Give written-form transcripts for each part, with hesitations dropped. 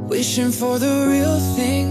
wishing for the real thing.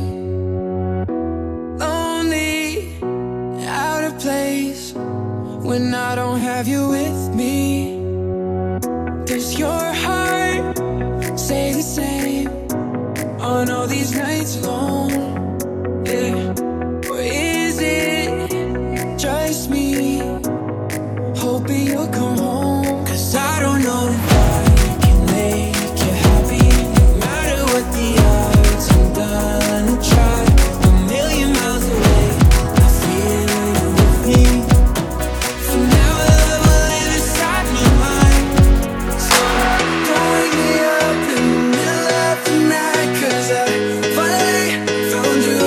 Lonely, out of place when I don't have you with me. Does your heart say the same on all these nights long? Yeah. Or is it just me hoping you'll come home? 'Cause I don't know if I can make you happy. No matter what the odds, I'm gonna try. A million miles away, I feel you with me. For now, love will live inside my mind. So don't wake me up in the middle of the night, 'cause I finally found you.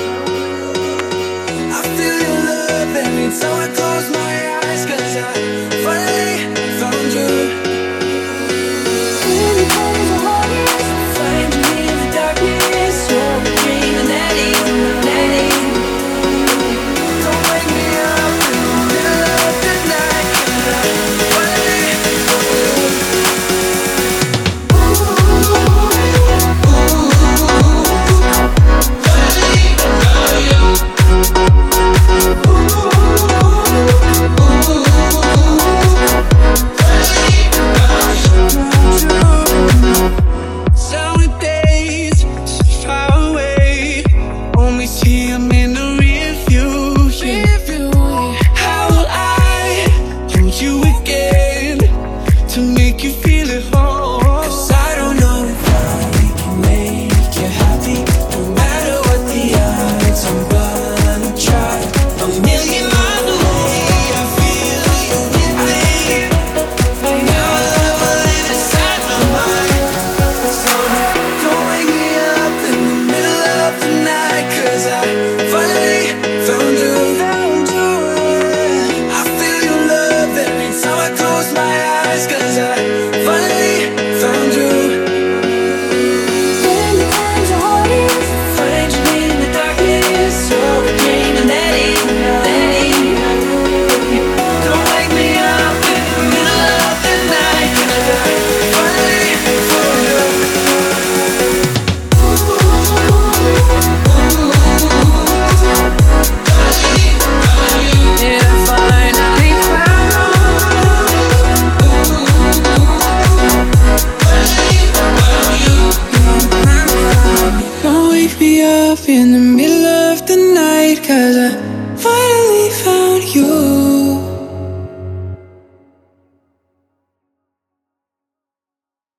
I feel your love every time I close my eyes, 'cause I finally found you. Many times the hardest, finding me in the darkness, so dreaming that evening. Don't wake me up in the middle of the night, 'cause I finally found you. Summer days, so far away, only see 'em in the rear view. How will I use you again to make you feel at home? 'Cause I don't know if I can make you happy. No matter what the odds, I'm gonna try. A million miles away, I feel you with me. Now love will live inside my mind. So don't wake me up in the middle of the night, 'cause I finally found you. I feel your love every time I close my eyes, 'cause I finally found you. Many times the hardest, finding me in the darkness, so dreaming that evening. Don't wake me up in the middle of the night, 'cause I finally found you. Yeah, finally don't wake me up in the middle of the night, 'cause I finally found you.